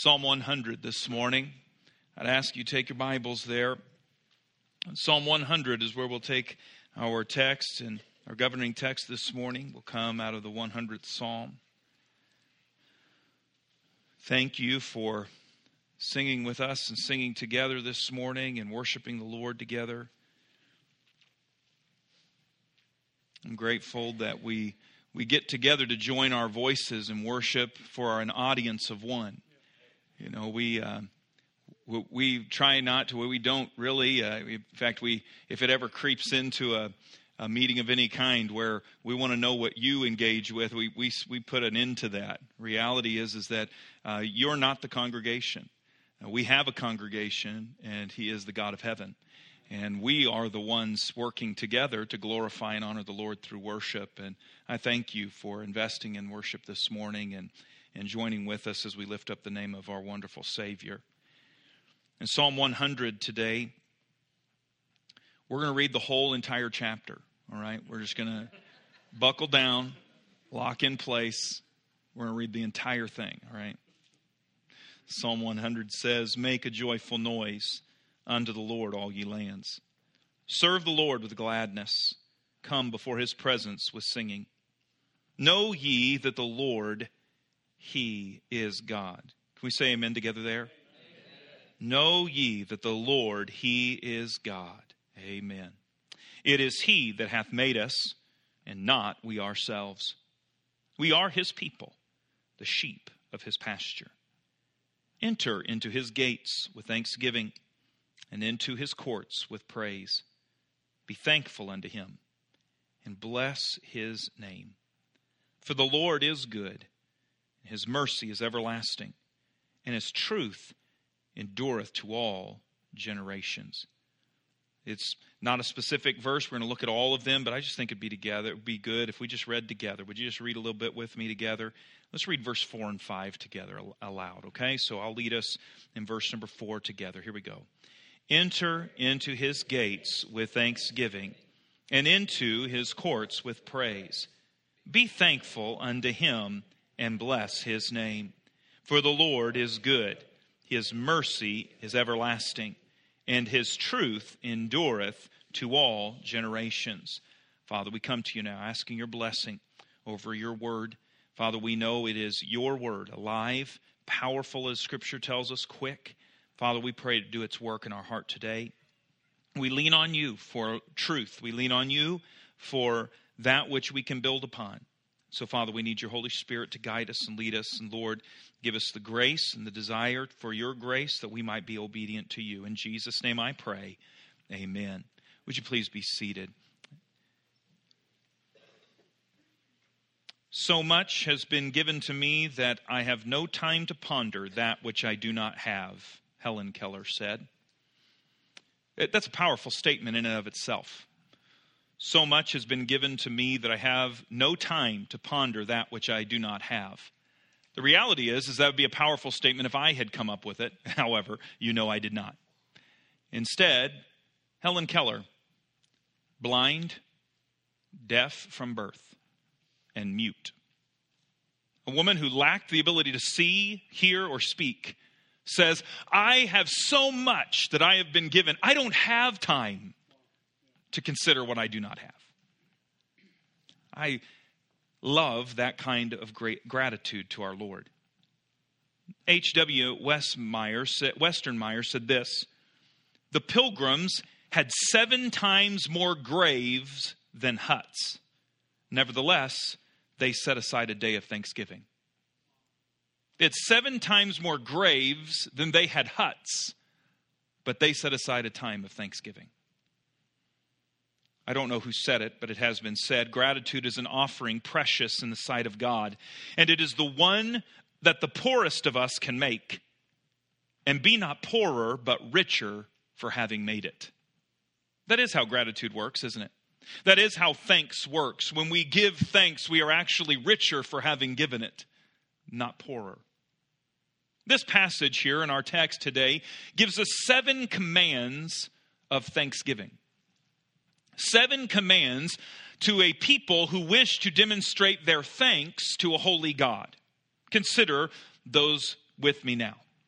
Psalm 100 this morning. I'd ask you to take your Bibles there. Psalm 100 is where we'll take our text, and our governing text this morning will come out of the 100th Psalm. Thank you for singing with us and singing together this morning and worshiping the Lord together. I'm grateful that we get together to join our voices and worship for an audience of one. You know, we try not to, we don't really, in fact, if it ever creeps into a meeting of any kind where we want to know what you engage with, we put an end to that. Reality is that you're not the congregation. We have a congregation, and He is the God of heaven. And we are the ones working together to glorify and honor the Lord through worship. And I thank you for investing in worship this morning and joining with us as we lift up the name of our wonderful Savior. In Psalm 100 today, we're going to read the whole entire chapter. All right, we're just going to buckle down, lock in place. We're going to read the entire thing. All right. Psalm 100 says, "Make a joyful noise unto the Lord, all ye lands. Serve the Lord with gladness. Come before His presence with singing. Know ye that the Lord, He is God." Can we say amen together there? Amen. Know ye that the Lord, He is God. Amen. It is He that hath made us, and not we ourselves. We are His people, the sheep of His pasture. Enter into His gates with thanksgiving, and into His courts with praise. Be thankful unto Him, and bless His name. For the Lord is good, and His mercy is everlasting, and His truth endureth to all generations. It's not a specific verse. We're going to look at all of them, but I just think it'd be good if we just read together. Would you just read a little bit with me together? Let's read verse 4 and 5 together aloud, okay? So I'll lead us in verse number 4 together. Here we go. Enter into His gates with thanksgiving, and into His courts with praise. Be thankful unto Him, and bless His name. For the Lord is good. His mercy is everlasting, and His truth endureth to all generations. Father, we come to you now asking your blessing over your word. Father, we know it is your word, alive, powerful as Scripture tells us, quick. Father, we pray to do its work in our heart today. We lean on you for truth. We lean on you for that which we can build upon. So, Father, we need your Holy Spirit to guide us and lead us. And, Lord, give us the grace and the desire for your grace that we might be obedient to you. In Jesus' name I pray. Amen. Would you please be seated? So much has been given to me that I have no time to ponder that which I do not have, Helen Keller said. That's a powerful statement in and of itself. So much has been given to me that I have no time to ponder that which I do not have. The reality is that would be a powerful statement if I had come up with it. However, you know I did not. Instead, Helen Keller, blind, deaf from birth, and mute. A woman who lacked the ability to see, hear, or speak says, I have so much that I have been given. I don't have time to consider what I do not have. I love that kind of great gratitude to our Lord. H.W. Westermeyer said this: the Pilgrims had 7 times more graves than huts. Nevertheless, they set aside a day of thanksgiving. It's 7 times more graves than they had huts, but they set aside a time of thanksgiving. I don't know who said it, but it has been said, gratitude is an offering precious in the sight of God, and it is the one that the poorest of us can make. And be not poorer, but richer for having made it. That is how gratitude works, isn't it? That is how thanks works. When we give thanks, we are actually richer for having given it, not poorer. This passage here in our text today gives us 7 commands of thanksgiving. 7 commands to a people who wish to demonstrate their thanks to a holy God. Consider those with me now.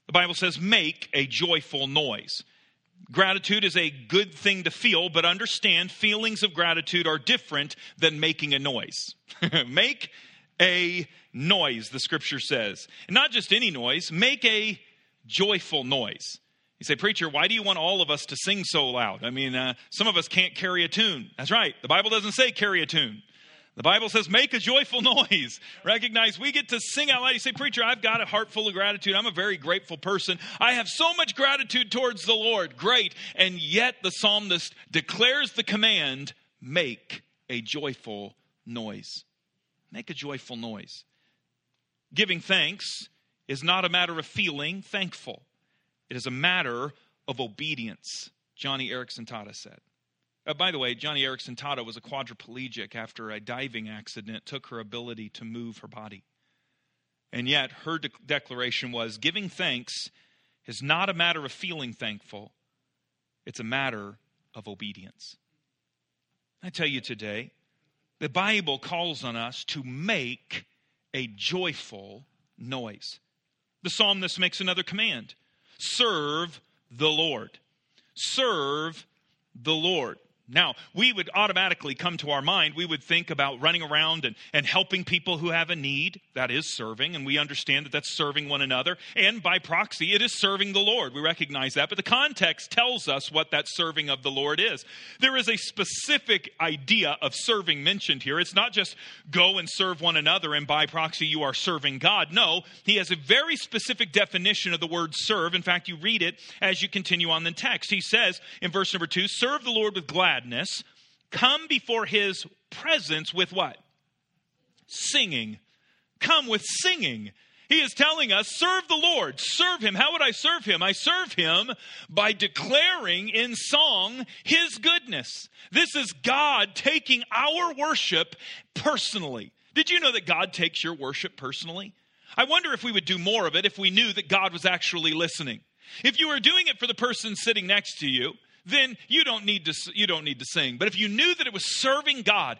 The Bible says, make a joyful noise. Gratitude is a good thing to feel, but understand feelings of gratitude are different than making a noise. Make a noise, the scripture says. And not just any noise, make a joyful noise. You say, preacher, why do you want all of us to sing so loud? I mean, some of us can't carry a tune. That's right. The Bible doesn't say carry a tune. The Bible says make a joyful noise. Recognize we get to sing out loud. You say, preacher, I've got a heart full of gratitude. I'm a very grateful person. I have so much gratitude towards the Lord. Great. And yet the psalmist declares the command, make a joyful noise. Make a joyful noise. Giving thanks is not a matter of feeling thankful. It is a matter of obedience, Johnny Erickson Tata said. By the way, Johnny Erickson Tata was a quadriplegic after a diving accident took her ability to move her body. And yet her declaration was, giving thanks is not a matter of feeling thankful. It's a matter of obedience. I tell you today, the Bible calls on us to make a joyful noise. The psalmist makes another command. Serve the Lord. Serve the Lord. Now, we would automatically come to our mind, we would think about running around and helping people who have a need. That is serving, and we understand that that's serving one another. And by proxy, it is serving the Lord. We recognize that, but the context tells us what that serving of the Lord is. There is a specific idea of serving mentioned here. It's not just go and serve one another, and by proxy, you are serving God. No, he has a very specific definition of the word serve. In fact, you read it as you continue on the text. He says in verse number 2, serve the Lord with gladness. Come before his presence with what? Singing. Come with singing. He is telling us, serve the Lord. Serve him. How would I serve him? I serve him by declaring in song his goodness. This is God taking our worship personally. Did you know that God takes your worship personally? I wonder if we would do more of it if we knew that God was actually listening. If you were doing it for the person sitting next to you, then you don't need to sing. But if you knew that it was serving God,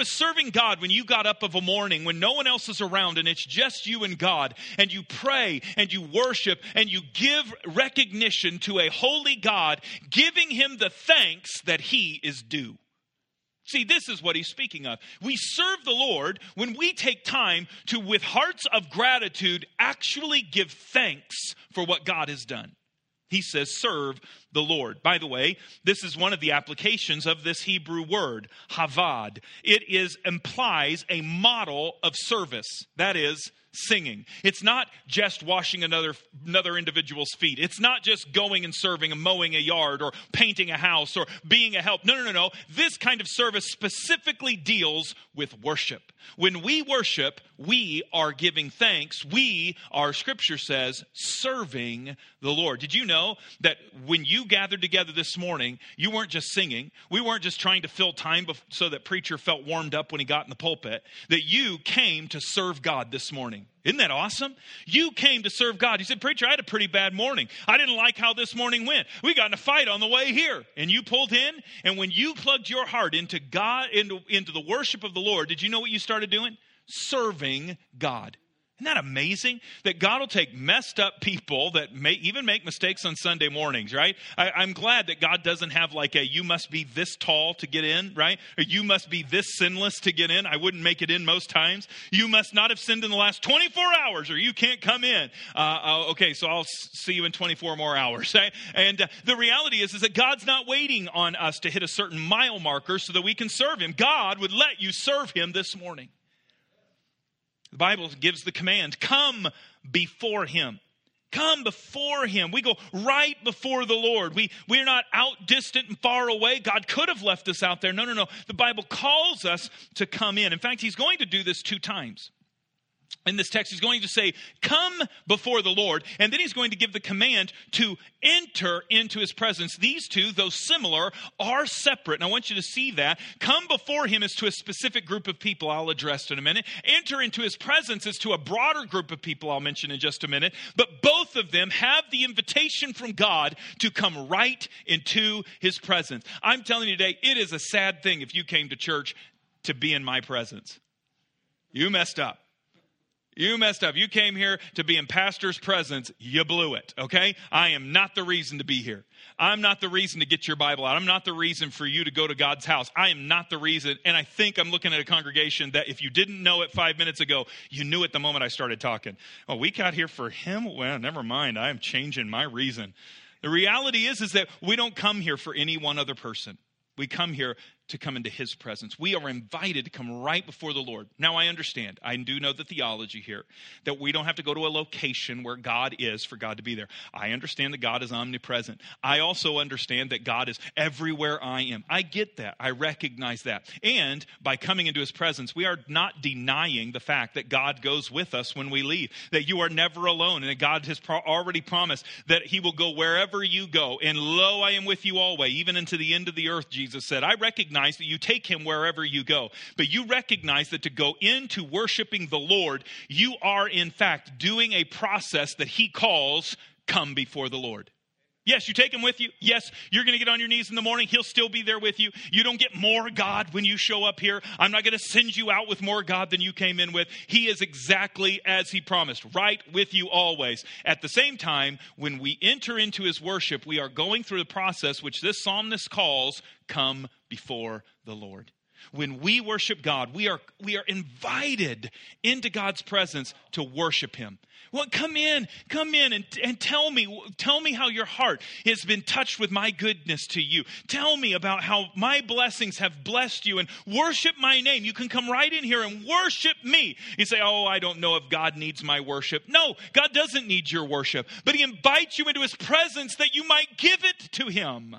when you got up of a morning, when no one else is around and it's just you and God, and you pray and you worship and you give recognition to a holy God, giving him the thanks that he is due. See, this is what he's speaking of. We serve the Lord when we take time to, with hearts of gratitude, actually give thanks for what God has done. He says, serve the Lord. By the way, this is one of the applications of this Hebrew word, havad. It implies a model of service. That is, singing. It's not just washing another individual's feet. It's not just going and serving and mowing a yard or painting a house or being a help. No. This kind of service specifically deals with worship. When we worship, we are giving thanks. We are, Scripture says, serving the Lord. Did you know that when you gathered together this morning, you weren't just singing. We weren't just trying to fill time so that preacher felt warmed up when he got in the pulpit. That you came to serve God this morning. Isn't that awesome? You came to serve God. You said, preacher, I had a pretty bad morning. I didn't like how this morning went. We got in a fight on the way here. And you pulled in. And when you plugged your heart into God, into the worship of the Lord, did you know what you started doing? Serving God. Isn't that amazing? That God will take messed up people that may even make mistakes on Sunday mornings, right? I'm glad that God doesn't have like a, you must be this tall to get in, right? Or you must be this sinless to get in. I wouldn't make it in most times. You must not have sinned in the last 24 hours or you can't come in. Okay, so I'll see you in 24 more hours, right? And the reality is that God's not waiting on us to hit a certain mile marker so that we can serve him. God would let you serve him this morning. The Bible gives the command, come before him. Come before him. We go right before the Lord. We're not out distant and far away. God could have left us out there. No. The Bible calls us to come in. In fact, he's going to do this 2 times. In this text, he's going to say, come before the Lord, and then he's going to give the command to enter into his presence. These two, though similar, are separate. And I want you to see that. Come before him is to a specific group of people I'll address in a minute. Enter into his presence is to a broader group of people I'll mention in just a minute. But both of them have the invitation from God to come right into his presence. I'm telling you today, it is a sad thing if you came to church to be in my presence. You messed up. You messed up. You came here to be in pastor's presence. You blew it, okay? I am not the reason to be here. I'm not the reason to get your Bible out. I'm not the reason for you to go to God's house. I am not the reason. And I think I'm looking at a congregation that if you didn't know it 5 minutes ago, you knew it the moment I started talking. Oh, we got here for him? Well, never mind. I am changing my reason. The reality is that we don't come here for any one other person. We come here to come into his presence. We are invited to come right before the Lord. Now, I understand. I do know the theology here, that we don't have to go to a location where God is for God to be there. I understand that God is omnipresent. I also understand that God is everywhere I am. I get that. I recognize that. And by coming into his presence, we are not denying the fact that God goes with us when we leave, that you are never alone, and that God has already promised that he will go wherever you go. And lo, I am with you always, even unto the end of the earth, Jesus said. I recognize that you take him wherever you go, but you recognize that to go into worshiping the Lord, you are in fact doing a process that he calls come before the Lord. Yes, you take him with you. Yes, you're going to get on your knees in the morning. He'll still be there with you. You don't get more God when you show up here. I'm not going to send you out with more God than you came in with. He is exactly as he promised, right with you always. At the same time, when we enter into his worship, we are going through the process which this psalmist calls come before the Lord. When we worship God, we are invited into God's presence to worship him. Well, come in and tell me how your heart has been touched with my goodness to you. Tell me about how my blessings have blessed you, and worship my name. You can come right in here and worship me. You say, oh, I don't know if God needs my worship. No, God doesn't need your worship, but he invites you into his presence that you might give it to him.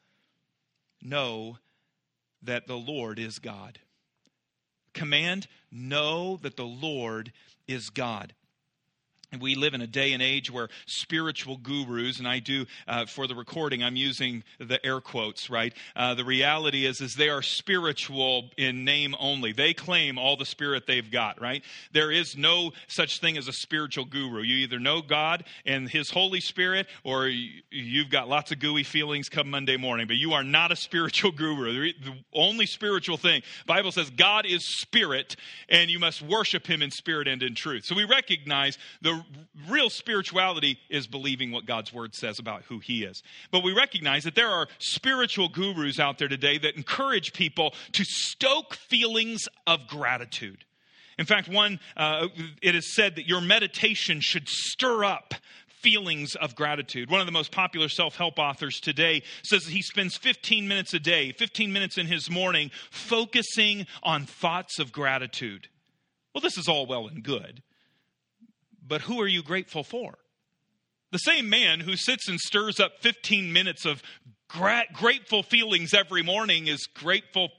Know that the Lord is God. Command, know that the Lord is God. And we live in a day and age where spiritual gurus, and I do, for the recording, I'm using the air quotes, right? The reality is they are spiritual in name only. They claim all the spirit they've got, right? There is no such thing as a spiritual guru. You either know God and his Holy Spirit, or you've got lots of gooey feelings come Monday morning, but you are not a spiritual guru. The only spiritual thing, the Bible says God is spirit, and you must worship him in spirit and in truth. So we recognize the real spirituality is believing what God's word says about who he is. But we recognize that there are spiritual gurus out there today that encourage people to stoke feelings of gratitude. In fact, it is said that your meditation should stir up feelings of gratitude. One of the most popular self-help authors today says that he spends 15 minutes a day, 15 minutes in his morning, focusing on thoughts of gratitude. Well, this is all well and good. But who are you grateful for? The same man who sits and stirs up 15 minutes of grateful feelings every morning is grateful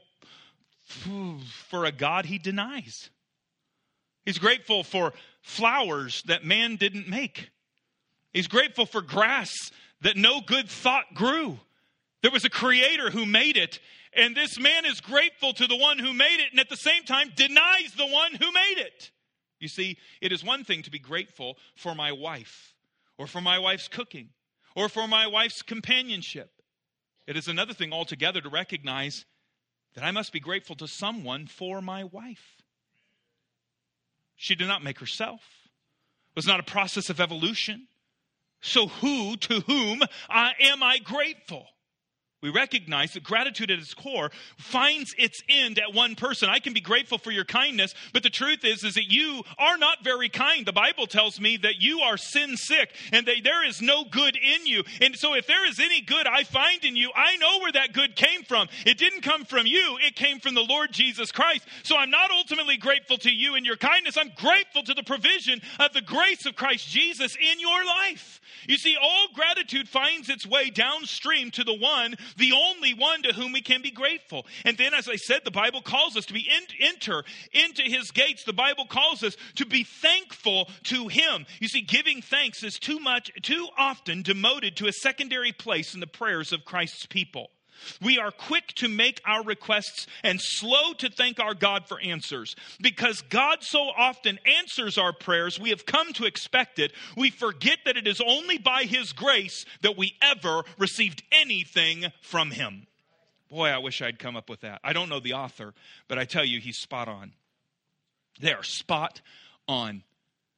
for a God he denies. He's grateful for flowers that man didn't make. He's grateful for grass that no good thought grew. There was a creator who made it, and this man is grateful to the one who made it, and at the same time denies the one who made it. You see, it is one thing to be grateful for my wife, or for my wife's cooking, or for my wife's companionship. It is another thing altogether to recognize that I must be grateful to someone for my wife. She did not make herself. It was not a process of evolution. So to whom am I grateful? We recognize that gratitude at its core finds its end at one person. I can be grateful for your kindness, but the truth is that you are not very kind. The Bible tells me that you are sin sick and that there is no good in you. And so if there is any good I find in you, I know where that good came from. It didn't come from you. It came from the Lord Jesus Christ. So I'm not ultimately grateful to you and your kindness. I'm grateful to the provision of the grace of Christ Jesus in your life. You see, all gratitude finds its way downstream to the only one to whom we can be grateful. And then, as I said, the Bible calls us to be enter into his gates. The Bible calls us to be thankful to him. You see, giving thanks is too often demoted to a secondary place in the prayers of Christ's people. We are quick to make our requests and slow to thank our God for answers. Because God so often answers our prayers, we have come to expect it. We forget that it is only by his grace that we ever received anything from him. Boy, I wish I'd come up with that. I don't know the author, but I tell you, he's spot on. They are spot on.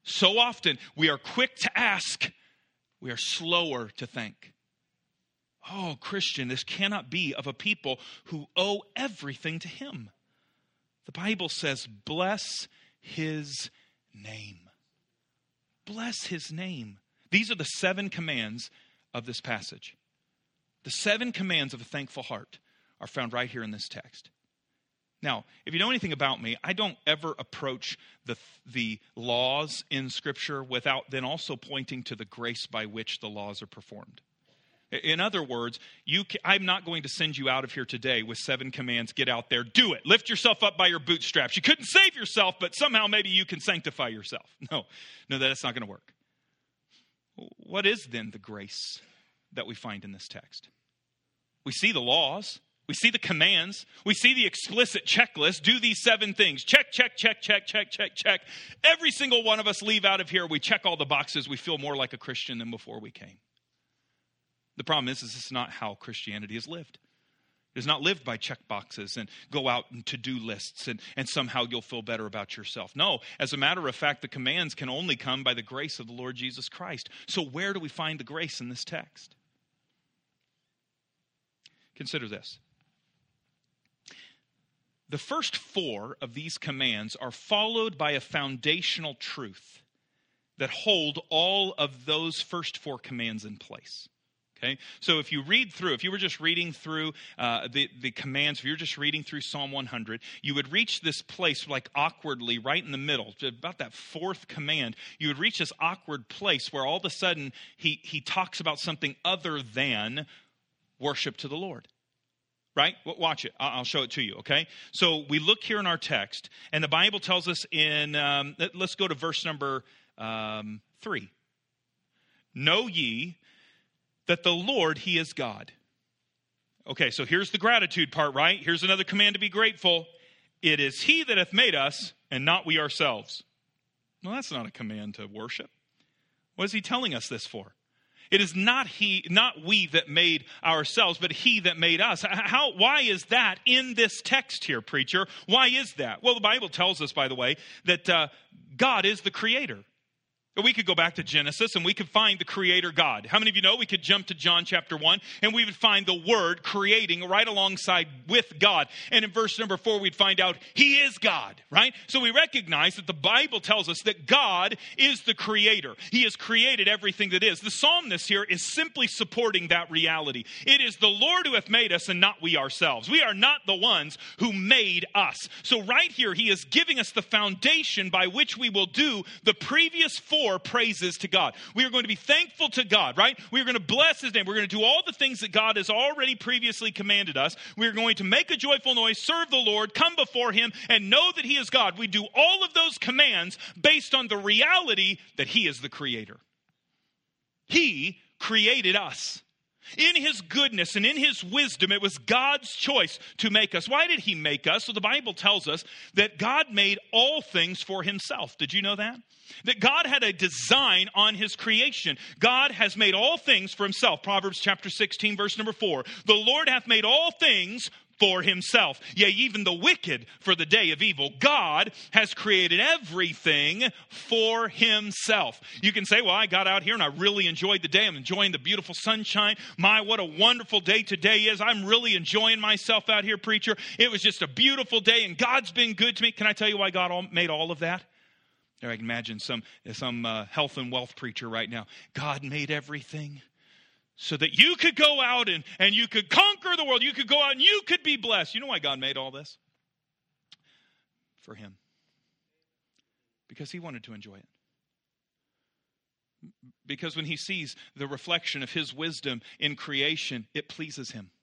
So often we are quick to ask, we are slower to thank. Oh, Christian, this cannot be of a people who owe everything to him. The Bible says, bless his name. Bless his name. These are the 7 commands of this passage. The 7 commands of a thankful heart are found right here in this text. Now, if you know anything about me, I don't ever approach the laws in Scripture without then also pointing to the grace by which the laws are performed. In other words, I'm not going to send you out of here today with 7 commands. Get out there, do it. Lift yourself up by your bootstraps. You couldn't save yourself, but somehow maybe you can sanctify yourself. No, that's not going to work. What is then the grace that we find in this text? We see the laws. We see the commands. We see the explicit checklist. Do these 7 things. Check, check, check, check, check, check, check. Every single one of us leave out of here. We check all the boxes. We feel more like a Christian than before we came. The problem is this is not how Christianity is lived. It is not lived by check boxes and go out and to-do lists and somehow you'll feel better about yourself. No, as a matter of fact, the commands can only come by the grace of the Lord Jesus Christ. So where do we find the grace in this text? Consider this. The first 4 of these commands are followed by a foundational truth that hold all of those first 4 commands in place. Okay? So if you were just reading through the commands, if you were just reading through Psalm 100, you would reach this place like awkwardly right in the middle, about that 4th command. You would reach this awkward place where all of a sudden he talks about something other than worship to the Lord. Right? Watch it. I'll show it to you, okay? So we look here in our text, and the Bible tells us in, let's go to verse number 3. Know ye that the Lord, he is God. Okay, so here's the gratitude part, right? Here's another command to be grateful. It is he that hath made us, and not we ourselves. Well, that's not a command to worship. What is he telling us this for? It is not we that made ourselves, but he that made us. Why is that in this text here, preacher? Why is that? Well, the Bible tells us, by the way, that God is the creator. We could go back to Genesis and we could find the creator God. How many of you know we could jump to John chapter 1 and we would find the word creating right alongside with God. And in verse number 4, we'd find out he is God, right? So we recognize that the Bible tells us that God is the creator. He has created everything that is. The psalmist here is simply supporting that reality. It is the Lord who hath made us and not we ourselves. We are not the ones who made us. So right here, he is giving us the foundation by which we will do the previous 4 praises to God. We are going to be thankful to God, right? We are going to bless his name. We're going to do all the things that God has already previously commanded us. We are going to make a joyful noise, serve the Lord, come before him, and know that he is God. We do all of those commands based on the reality that he is the creator. He created us. In his goodness and in his wisdom, it was God's choice to make us. Why did he make us? So the Bible tells us that God made all things for himself. Did you know that? That God had a design on his creation. God has made all things for himself. Proverbs chapter 16, verse number 4. The Lord hath made all things for himself, yea, even the wicked for the day of evil. God has created everything for himself. You can say, well, I got out here and I really enjoyed the day. I'm enjoying the beautiful sunshine. My, what a wonderful day today is. I'm really enjoying myself out here, preacher. It was just a beautiful day and God's been good to me. Can I tell you why God made all of that? There, I can imagine some health and wealth preacher right now. God made everything so that you could go out and you could conquer the world. You could go out and you could be blessed. You know why God made all this? For him. Because he wanted to enjoy it. Because when he sees the reflection of his wisdom in creation, it pleases him.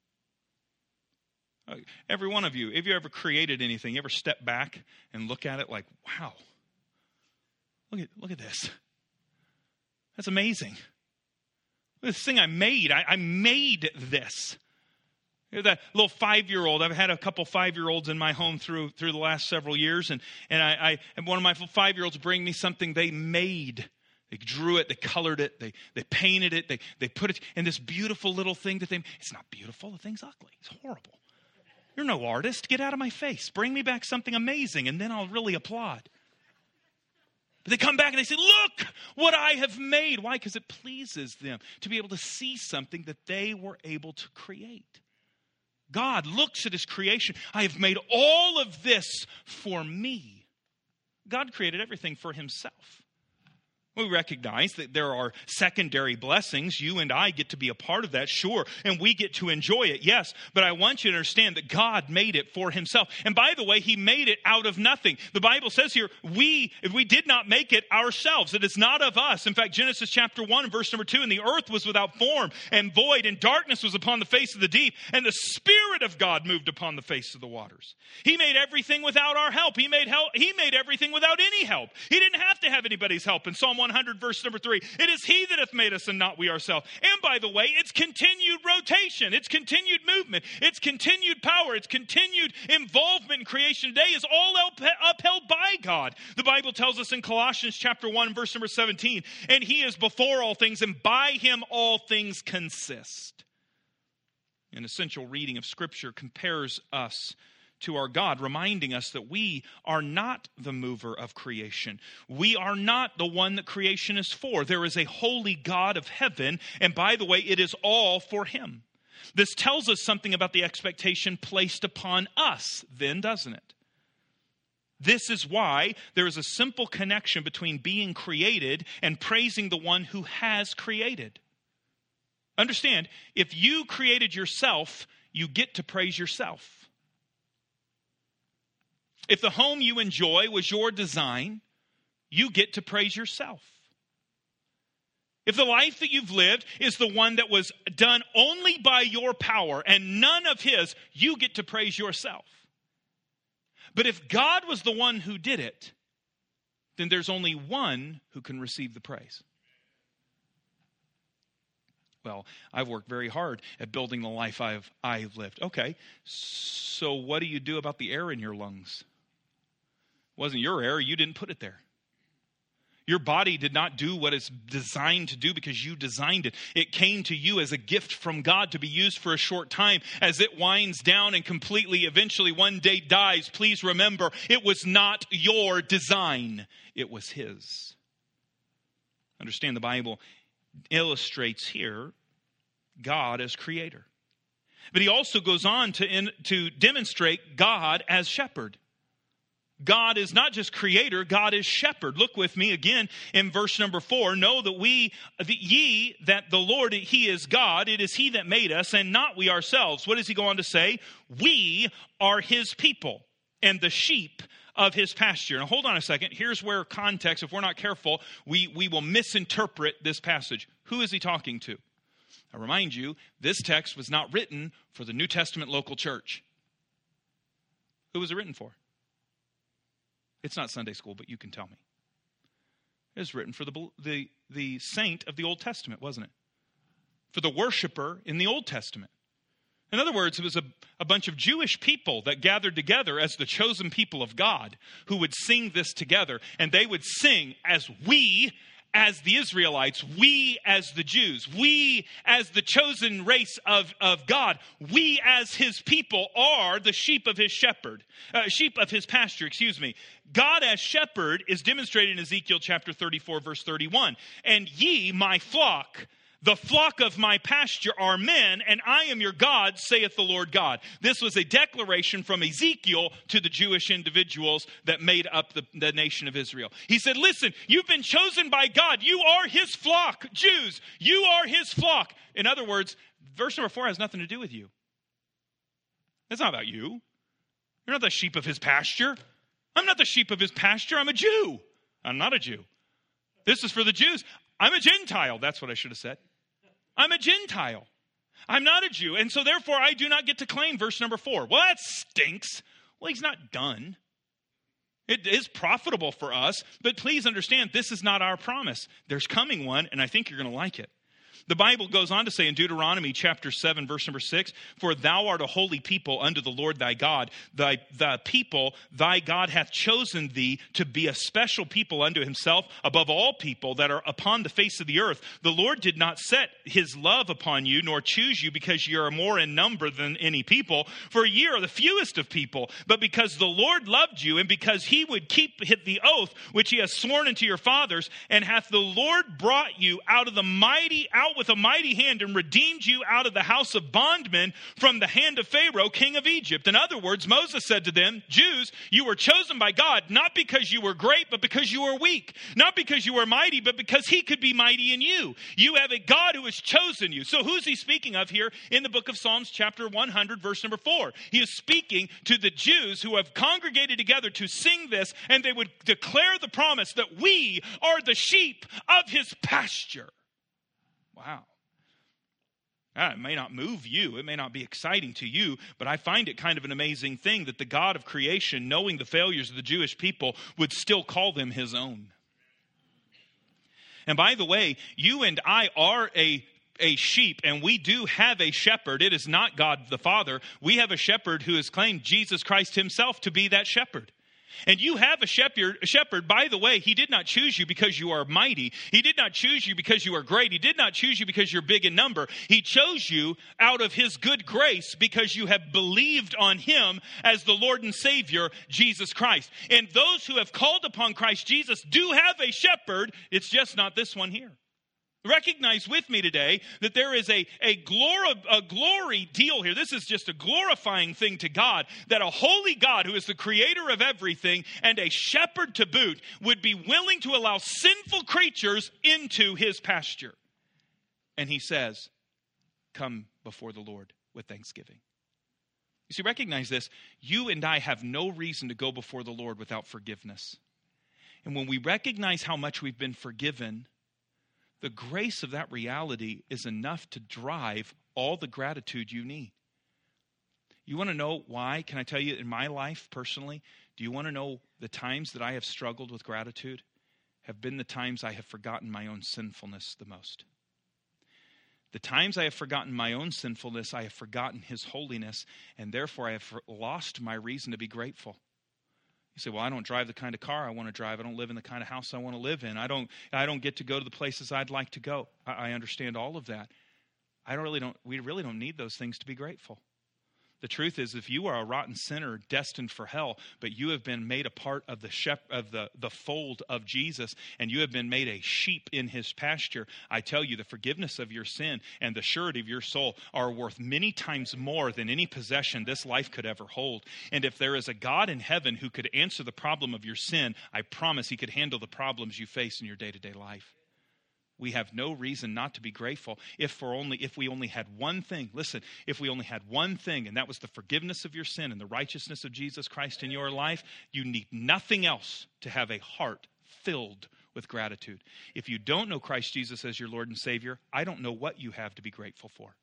Every one of you, if you ever created anything, you ever step back and look at it like, wow, look at this. That's amazing. This thing I made, I made this. That little 5-year-old, I've had a couple 5-year-olds in my home through the last several years, and one of my 5-year-olds bring me something they made. They drew it, they colored it, they painted it, they put it in this beautiful little thing that it's not beautiful, the thing's ugly, it's horrible. You're no artist, get out of my face. Bring me back something amazing, and then I'll really applaud. But they come back and they say, look what I have made. Why? Because it pleases them to be able to see something that they were able to create. God looks at his creation. I have made all of this for me. God created everything for himself. We recognize that there are secondary blessings. You and I get to be a part of that, sure, and we get to enjoy it, yes. But I want you to understand that God made it for himself. And by the way, he made it out of nothing. The Bible says here, we did not make it ourselves. It is not of us. In fact, Genesis chapter 1 and verse number 2, and the earth was without form and void, and darkness was upon the face of the deep, and the Spirit of God moved upon the face of the waters. He made everything without our help. He made everything without any help. He didn't have to have anybody's help. In Psalm 100 verse number 3, it is he that hath made us and not we ourselves. And by the way, it's continued rotation, it's continued movement, it's continued power, it's continued involvement in creation today is all upheld by God. The Bible tells us in Colossians chapter 1 verse number 17, and he is before all things, and by him all things consist. An essential reading of Scripture compares us to our God, reminding us that we are not the mover of creation. We are not the one that creation is for. There is a holy God of heaven, and by the way, it is all for him. This tells us something about the expectation placed upon us, then, doesn't it? This is why there is a simple connection between being created and praising the one who has created. Understand, if you created yourself, you get to praise yourself. If the home you enjoy was your design, you get to praise yourself. If the life that you've lived is the one that was done only by your power and none of his, you get to praise yourself. But if God was the one who did it, then there's only one who can receive the praise. Well, I've worked very hard at building the life I've lived. Okay, so what do you do about the air in your lungs? It wasn't your air, you didn't put it there. Your body did not do what it's designed to do because you designed it. It came to you as a gift from God to be used for a short time. As it winds down and completely eventually one day dies, please remember, it was not your design. It was his. Understand, the Bible illustrates here God as creator. But he also goes on to demonstrate God as shepherd. God is not just creator, God is shepherd. Look with me again in verse number 4. Know that that the Lord, he is God. It is he that made us and not we ourselves. What does he go on to say? We are his people and the sheep of his pasture. Now hold on a second. Here's where context, if we're not careful, we will misinterpret this passage. Who is he talking to? I remind you, this text was not written for the New Testament local church. Who was it written for? It's not Sunday school, but you can tell me. It was written for the saint of the Old Testament, wasn't it? For the worshiper in the Old Testament. In other words, it was a bunch of Jewish people that gathered together as the chosen people of God who would sing this together. And they would sing as we, as the Israelites, we as the Jews, we as the chosen race of God, we as his people are the sheep of his pasture, God as shepherd is demonstrated in Ezekiel chapter 34, verse 31. And ye, my flock, the flock of my pasture are men, and I am your God, saith the Lord God. This was a declaration from Ezekiel to the Jewish individuals that made up the nation of Israel. He said, listen, you've been chosen by God. You are his flock, Jews. You are his flock. In other words, verse number 4 has nothing to do with you. It's not about you. You're not the sheep of his pasture. I'm not the sheep of his pasture. I'm a Jew. I'm not a Jew. This is for the Jews. I'm a Gentile. That's what I should have said. I'm a Gentile. I'm not a Jew. And so therefore I do not get to claim verse number 4. Well, that stinks. Well, he's not done. It is profitable for us. But please understand, this is not our promise. There's coming one, and I think you're going to like it. The Bible goes on to say in Deuteronomy chapter 7, verse number 6, "For thou art a holy people unto the Lord thy God. The people thy God hath chosen thee to be a special people unto himself above all people that are upon the face of the earth. The Lord did not set his love upon you, nor choose you because ye are more in number than any people, for ye are the fewest of people. But because the Lord loved you, and because he would keep the oath which he has sworn unto your fathers, and hath the Lord brought you out with a mighty hand, and redeemed you out of the house of bondmen from the hand of Pharaoh, king of Egypt." In other words, Moses said to them, "Jews, you were chosen by God, not because you were great, but because you were weak. Not because you were mighty, but because he could be mighty in you. You have a God who has chosen you." So who's he speaking of here in the book of Psalms, chapter 100, verse number 4? He is speaking to the Jews who have congregated together to sing this, and they would declare the promise that we are the sheep of his pasture. Wow. It may not move you. It may not be exciting to you, but I find it kind of an amazing thing that the God of creation, knowing the failures of the Jewish people, would still call them his own. And by the way, you and I are a sheep, and we do have a shepherd. It is not God the Father. We have a shepherd who has claimed Jesus Christ himself to be that shepherd. And you have a shepherd. By the way, he did not choose you because you are mighty. He did not choose you because you are great. He did not choose you because you're big in number. He chose you out of his good grace because you have believed on him as the Lord and Savior, Jesus Christ. And those who have called upon Christ Jesus do have a shepherd. It's just not this one here. Recognize with me today that there is a glory deal here. This is just a glorifying thing to God, that a holy God who is the creator of everything and a shepherd to boot would be willing to allow sinful creatures into his pasture. And he says, "Come before the Lord with thanksgiving." You see, recognize this. You and I have no reason to go before the Lord without forgiveness. And when we recognize how much we've been forgiven, the grace of that reality is enough to drive all the gratitude you need. You want to know why? Can I tell you, in my life personally, do you want to know the times that I have struggled with gratitude have been the times I have forgotten my own sinfulness the most. The times I have forgotten my own sinfulness, I have forgotten his holiness, and therefore I have lost my reason to be grateful. You say, "Well, I don't drive the kind of car I want to drive. I don't live in the kind of house I want to live in. I don't get to go to the places I'd like to go." I understand all of that. We really don't need those things to be grateful. The truth is, if you are a rotten sinner destined for hell, but you have been made a part of the fold of Jesus, and you have been made a sheep in his pasture, I tell you, the forgiveness of your sin and the surety of your soul are worth many times more than any possession this life could ever hold. And if there is a God in heaven who could answer the problem of your sin, I promise he could handle the problems you face in your day-to-day life. We have no reason not to be grateful if we only had one thing. Listen, if we only had one thing, and that was the forgiveness of your sin and the righteousness of Jesus Christ in your life, you need nothing else to have a heart filled with gratitude. If you don't know Christ Jesus as your Lord and Savior, I don't know what you have to be grateful for.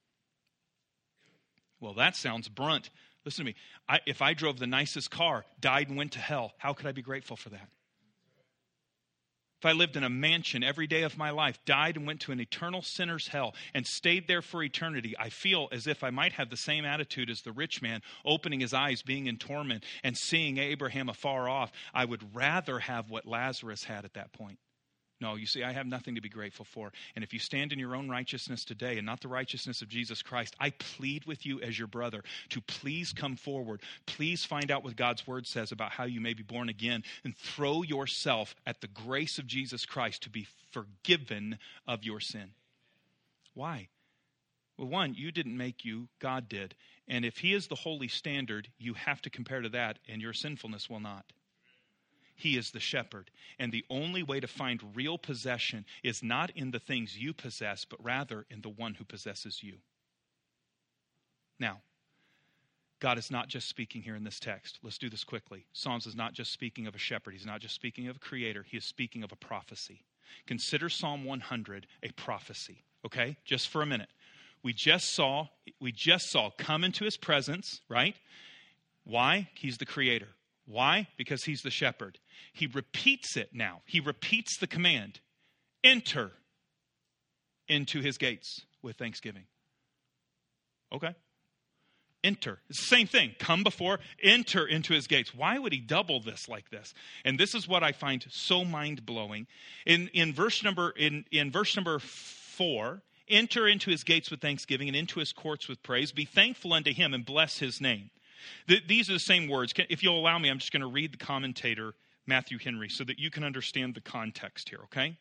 Well, that sounds blunt. Listen to me. If I drove the nicest car, died and went to hell, how could I be grateful for that? If I lived in a mansion every day of my life, died and went to an eternal sinner's hell, and stayed there for eternity, I feel as if I might have the same attitude as the rich man, opening his eyes, being in torment, and seeing Abraham afar off. I would rather have what Lazarus had at that point. No, you see, I have nothing to be grateful for. And if you stand in your own righteousness today and not the righteousness of Jesus Christ, I plead with you as your brother to please come forward. Please find out what God's word says about how you may be born again, and throw yourself at the grace of Jesus Christ to be forgiven of your sin. Why? Well, one, you didn't make you, God did. And if he is the holy standard, you have to compare to that, and your sinfulness will not. He is the shepherd. And the only way to find real possession is not in the things you possess, but rather in the one who possesses you. Now, God is not just speaking here in this text. Let's do this quickly. Psalms is not just speaking of a shepherd. He's not just speaking of a creator. He is speaking of a prophecy. Consider Psalm 100 a prophecy, okay? Just for a minute. We just saw come into his presence, right? Why? He's the creator. Why? Because he's the shepherd. He repeats it now. He repeats the command. Enter into his gates with thanksgiving. Okay. Enter. It's the same thing. Come before, enter into his gates. Why would he double this like this? And this is what I find so mind-blowing. In verse number 4, enter into his gates with thanksgiving and into his courts with praise. Be thankful unto him and bless his name. These are the same words. If you'll allow me, I'm just going to read the commentator, Matthew Henry, so that you can understand the context here, okay?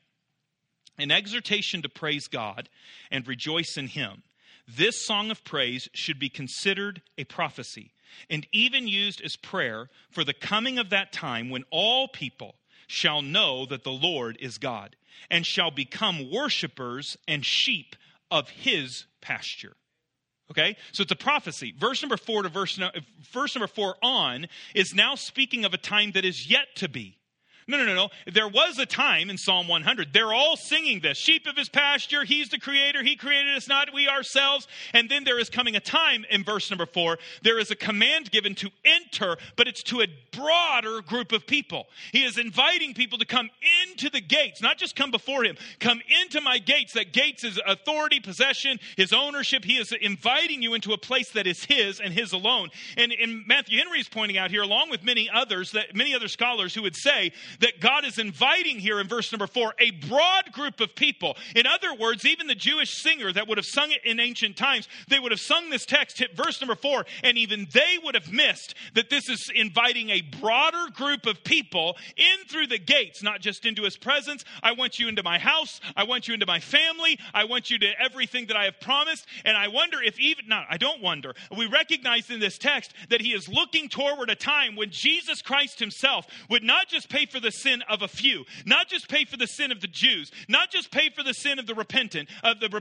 An exhortation to praise God and rejoice in him. This song of praise should be considered a prophecy and even used as prayer for the coming of that time when all people shall know that the Lord is God and shall become worshipers and sheep of his pasture. Okay, so it's a prophecy. Verse number 4 to verse number 4 on is now speaking of a time that is yet to be. No. There was a time in Psalm 100. They're all singing this. Sheep of his pasture. He's the creator. He created us, not we ourselves. And then there is coming a time in verse number 4. There is a command given to enter, but it's to a broader group of people. He is inviting people to come into the gates, not just come before him. Come into my gates. That gates is authority, possession, his ownership. He is inviting you into a place that is his and his alone. And Matthew Henry is pointing out here, along with many other scholars who would say that God is inviting here in verse number 4 a broad group of people. In other words, even the Jewish singer that would have sung it in ancient times, they would have sung this text, hit verse number 4, and even they would have missed that this is inviting a broader group of people in through the gates, not just into his presence. I want you into my house. I want you into my family. I want you to everything that I have promised. And I wonder if I don't wonder. We recognize in this text that he is looking toward a time when Jesus Christ himself would not just pay for the sin of a few, not just pay for the sin of the Jews, not just pay for the sin of the repentant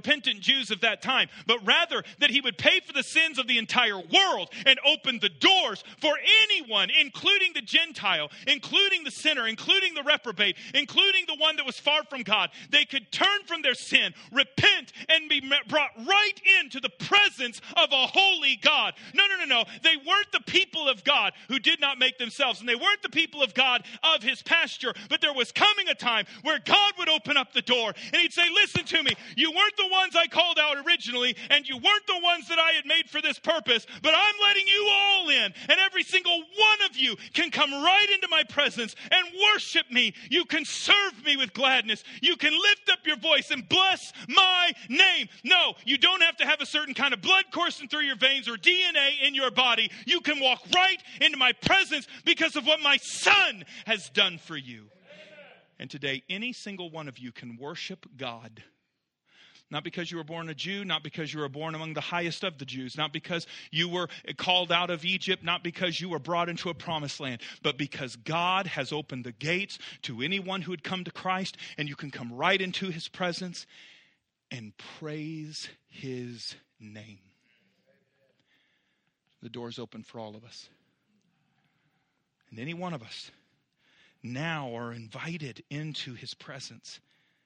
Jews of that time, but rather that he would pay for the sins of the entire world and open the doors for anyone, including the Gentile, including the sinner, including the reprobate, including the one that was far from God. They could turn from their sin, repent, and be brought right into the presence of a holy God. No. They weren't the people of God who did not make themselves, and they weren't the people of God of his pasture, but there was coming a time where God would open up the door and he'd say, listen to me, you weren't the ones I called out originally, and you weren't the ones that I had made for this purpose, but I'm letting you all in, and every single one of you can come right into my presence and worship me. You can serve me with gladness. You can lift up your voice and bless my name. No, you don't have to have a certain kind of blood coursing through your veins or DNA in your body. You can walk right into my presence because of what my Son has done for you. And today, any single one of you can worship God. Not because you were born a Jew, not because you were born among the highest of the Jews, not because you were called out of Egypt, not because you were brought into a promised land, but because God has opened the gates to anyone who had come to Christ, and you can come right into his presence and praise his name. The door's open for all of us. And any one of us now are invited into his presence.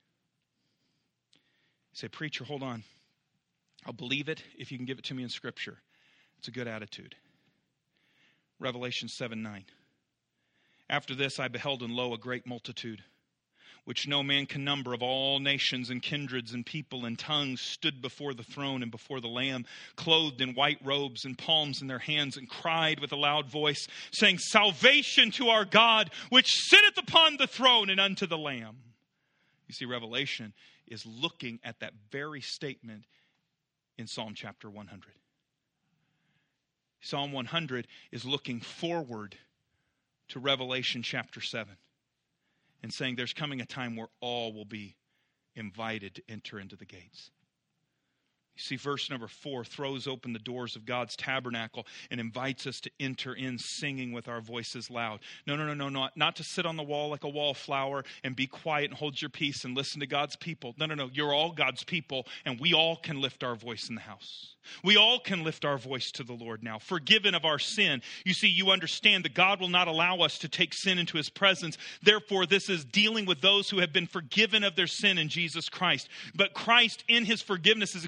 You say, preacher, hold on. I'll believe it if you can give it to me in Scripture. It's a good attitude. Revelation 7:9. After this I beheld, and lo, a great multitude, which no man can number, of all nations and kindreds and people and tongues, stood before the throne and before the Lamb, clothed in white robes and palms in their hands, and cried with a loud voice, saying, Salvation to our God, which sitteth upon the throne, and unto the Lamb. You see, Revelation is looking at that very statement in Psalm chapter 100. Psalm 100 is looking forward to Revelation chapter 7 and saying there's coming a time where all will be invited to enter into the gates. You see, verse number 4 throws open the doors of God's tabernacle and invites us to enter in singing with our voices loud. No, not to sit on the wall like a wallflower and be quiet and hold your peace and listen to God's people. No, you're all God's people, and we all can lift our voice in the house. We all can lift our voice to the Lord now, forgiven of our sin. You see, you understand that God will not allow us to take sin into his presence. Therefore, this is dealing with those who have been forgiven of their sin in Jesus Christ. But Christ, in his forgiveness, is expanding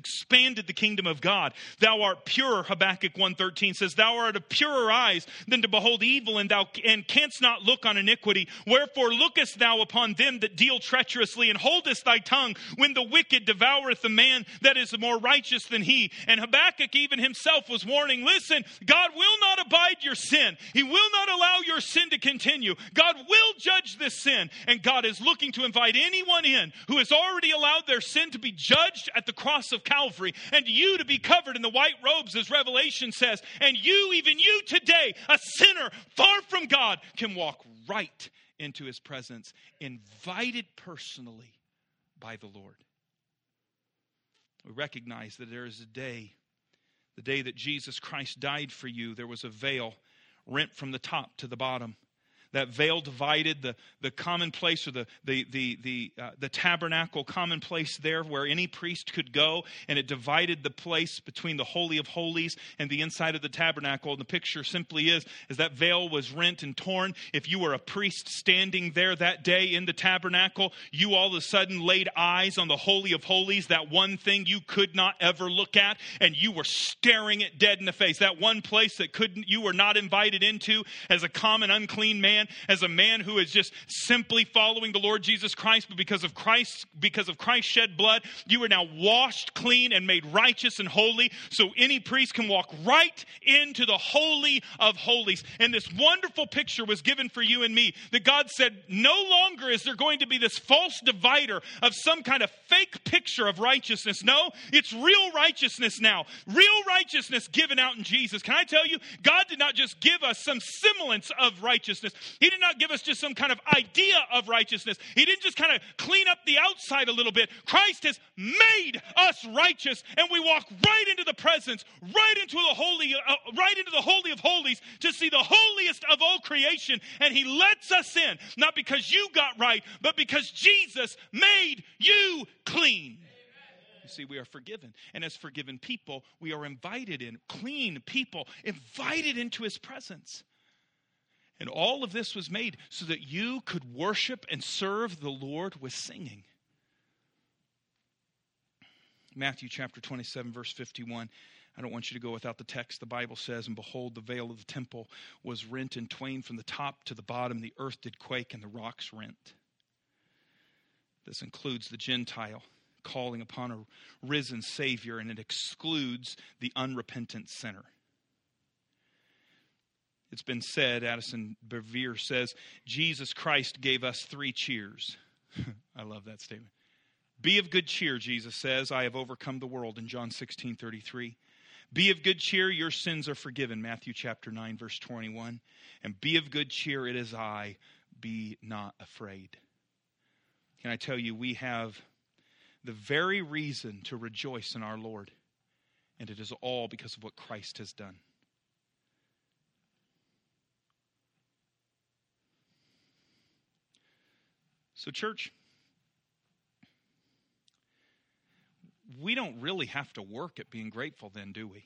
expanded the kingdom of God. Thou art pure, Habakkuk 1:13 says, thou art of purer eyes than to behold evil, and thou canst not look on iniquity. Wherefore lookest thou upon them that deal treacherously, and holdest thy tongue when the wicked devoureth the man that is more righteous than he. And Habakkuk even himself was warning, listen, God will not abide your sin. He will not allow your sin to continue. God will judge this sin. And God is looking to invite anyone in who has already allowed their sin to be judged at the cross of Calvary, and you to be covered in the white robes, as Revelation says. And you, even you today, a sinner far from God, can walk right into his presence, invited personally by the Lord. We recognize that there is a day, the day that Jesus Christ died for you, there was a veil rent from the top to the bottom. That veil divided the common place, or the tabernacle common place there where any priest could go, and it divided the place between the Holy of Holies and the inside of the tabernacle. And the picture simply is that veil was rent and torn. If you were a priest standing there that day in the tabernacle, you all of a sudden laid eyes on the Holy of Holies, that one thing you could not ever look at, and you were staring it dead in the face. That one place that you were not invited into as a common unclean man, as a man who is just simply following the Lord Jesus Christ, but because of Christ's shed blood, you are now washed clean and made righteous and holy, so any priest can walk right into the Holy of Holies. And this wonderful picture was given for you and me, that God said, no longer is there going to be this false divider of some kind of fake picture of righteousness. No, it's real righteousness now. Real righteousness given out in Jesus. Can I tell you, God did not just give us some semblance of righteousness. He did not give us just some kind of idea of righteousness. He didn't just kind of clean up the outside a little bit. Christ has made us righteous, and we walk right into the presence, right into the Holy of Holies, to see the holiest of all creation. And he lets us in, not because you got right, but because Jesus made you clean. You see, we are forgiven. And as forgiven people, we are invited in, clean people, invited into his presence. And all of this was made so that you could worship and serve the Lord with singing. Matthew chapter 27, verse 51. I don't want you to go without the text. The Bible says, and behold, the veil of the temple was rent in twain from the top to the bottom. The earth did quake and the rocks rent. This includes the Gentile calling upon a risen Savior, and it excludes the unrepentant sinner. It's been said, Addison Bevere says, Jesus Christ gave us 3 cheers. I love that statement. Be of good cheer, Jesus says, I have overcome the world, in John 16:33. Be of good cheer, your sins are forgiven, Matthew chapter 9, verse 21. And be of good cheer, it is I, be not afraid. Can I tell you, we have the very reason to rejoice in our Lord, and it is all because of what Christ has done. So, church, we don't really have to work at being grateful then, do we?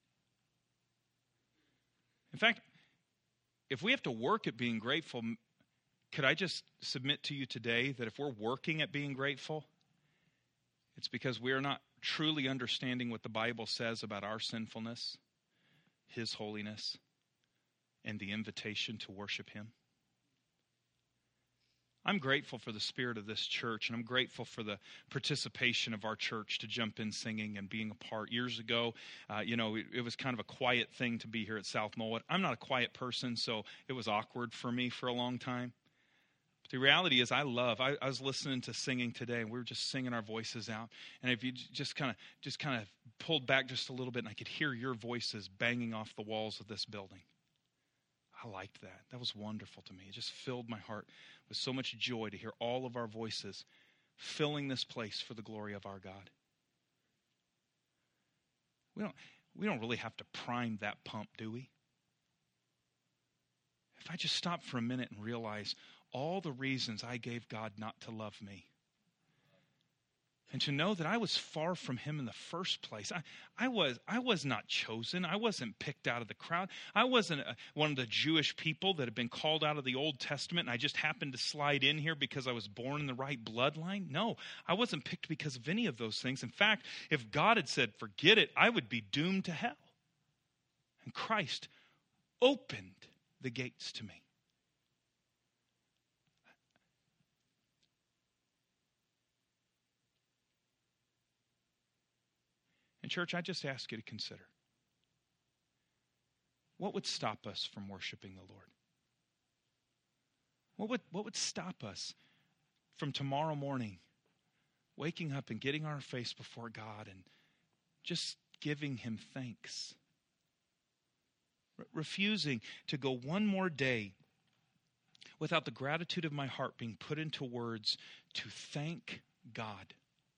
In fact, if we have to work at being grateful, could I just submit to you today that if we're working at being grateful, it's because we are not truly understanding what the Bible says about our sinfulness, his holiness, and the invitation to worship him. I'm grateful for the spirit of this church, and I'm grateful for the participation of our church to jump in singing and being a part. Years ago, it was kind of a quiet thing to be here at South Mullet. I'm not a quiet person, so it was awkward for me for a long time. But the reality is I was listening to singing today, and we were just singing our voices out. And if you just kind of pulled back just a little bit, and I could hear your voices banging off the walls of this building. I liked that. That was wonderful to me. It just filled my heart with so much joy to hear all of our voices filling this place for the glory of our God. We don't really have to prime that pump, do we? If I just stop for a minute and realize all the reasons I gave God not to love me, And to know that I was far from him in the first place. I was not chosen. I wasn't picked out of the crowd. I wasn't one of the Jewish people that had been called out of the Old Testament, and I just happened to slide in here because I was born in the right bloodline. No, I wasn't picked because of any of those things. In fact, if God had said, forget it, I would be doomed to hell. And Christ opened the gates to me. And church, I just ask you to consider, what would stop us from worshiping the Lord? What would stop us from tomorrow morning waking up and getting on our face before God and just giving him thanks? Refusing to go one more day without the gratitude of my heart being put into words to thank God.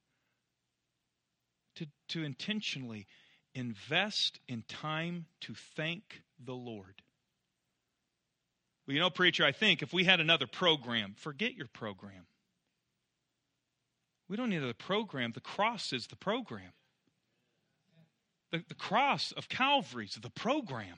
To intentionally invest in time to thank the Lord. Well, you know, preacher, I think if we had another program, forget your program. We don't need another program. The cross is the program. The cross of Calvary is the program.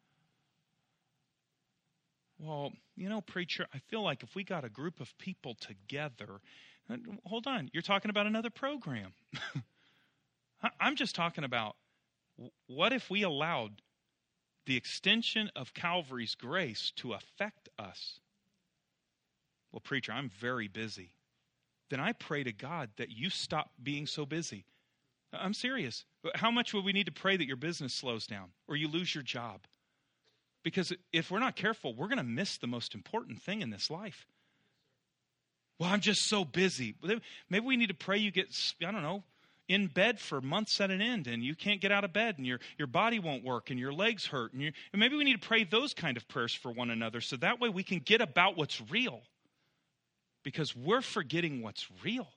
Well, you know, preacher, I feel like if we got a group of people together, hold on, you're talking about another program. I'm just talking about, what if we allowed the extension of Calvary's grace to affect us? Well, preacher, I'm very busy. Then I pray to God that you stop being so busy. I'm serious. How much would we need to pray that your business slows down or you lose your job? Because if we're not careful, we're going to miss the most important thing in this life. Well, I'm just so busy. Maybe we need to pray you get, I don't know, in bed for months at an end, and you can't get out of bed, and your body won't work, and your legs hurt. And maybe we need to pray those kind of prayers for one another, so that way we can get about what's real. Because we're forgetting what's real.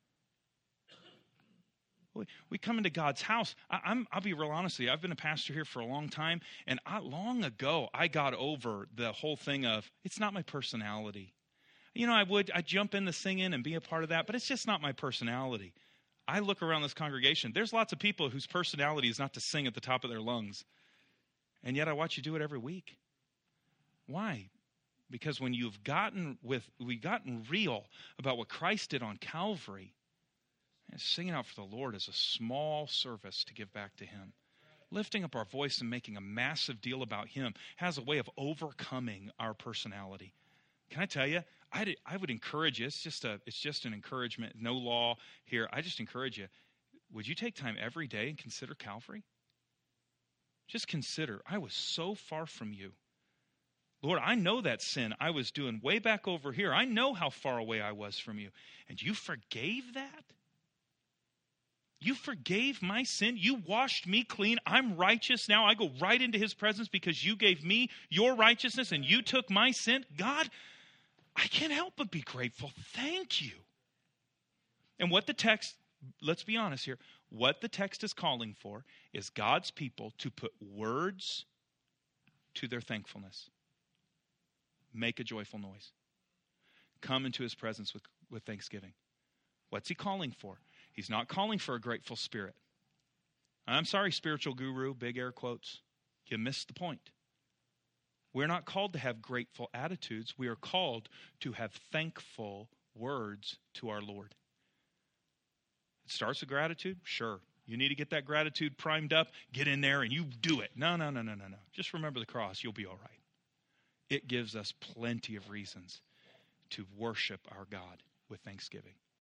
We come into God's house. I'll be real honest with you. I've been a pastor here for a long time, and long ago I got over the whole thing of, it's not my personality. You know, I'd jump in the singing and be a part of that, but it's just not my personality. I look around this congregation. There's lots of people whose personality is not to sing at the top of their lungs. And yet I watch you do it every week. Why? Because when we've gotten real about what Christ did on Calvary, and singing out for the Lord is a small service to give back to him. Lifting up our voice and making a massive deal about him has a way of overcoming our personality. Can I tell you, I would encourage you, it's just an encouragement, no law here. I just encourage you, would you take time every day and consider Calvary? Just consider, I was so far from you. Lord, I know that sin I was doing way back over here. I know how far away I was from you. And you forgave that? You forgave my sin. You washed me clean. I'm righteous now. I go right into his presence because you gave me your righteousness and you took my sin. God, I can't help but be grateful. Thank you. And what the text, let's be honest here, what the text is calling for is God's people to put words to their thankfulness. Make a joyful noise. Come into his presence with thanksgiving. What's he calling for? He's not calling for a grateful spirit. I'm sorry, spiritual guru, big air quotes. You missed the point. We're not called to have grateful attitudes. We are called to have thankful words to our Lord. It starts with gratitude? Sure. You need to get that gratitude primed up. Get in there and you do it. No. Just remember the cross. You'll be all right. It gives us plenty of reasons to worship our God with thanksgiving.